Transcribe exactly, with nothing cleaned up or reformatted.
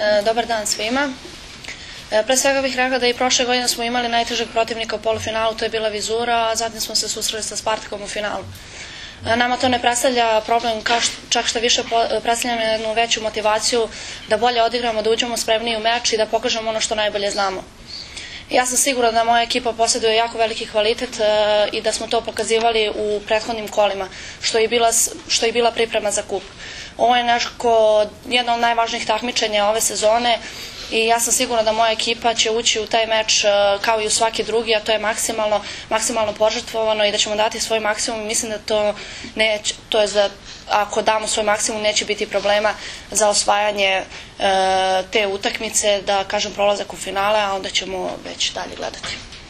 Dobar dan svima. Pre svega bih rekla da i prošle godine smo imali najtežeg protivnika u polufinalu, to je bila Vizura, a zatim smo se susreli sa Spartakom u finalu. Nama to ne predstavlja problem, čak što više predstavljamo jednu veću motivaciju da bolje odigramo, da uđemo spremniji u meč i da pokažemo ono što najbolje znamo. Ja sam sigurna da moja ekipa posjeduje jako veliki kvalitet i da smo to pokazivali u prethodnim kolima, što je i bila priprema za kup. Ovo je jedno od najvažnijih takmičenja ove sezone i ja sam sigurna da moja ekipa će ući u taj meč kao i u svaki drugi, a to je maksimalno, maksimalno požrtvovano i da ćemo dati svoj maksimum. Mislim da to neće, to je da ako damo svoj maksimum neće biti problema za osvajanje te utakmice, da kažem prolazak u finale, a onda ćemo već dalje gledati.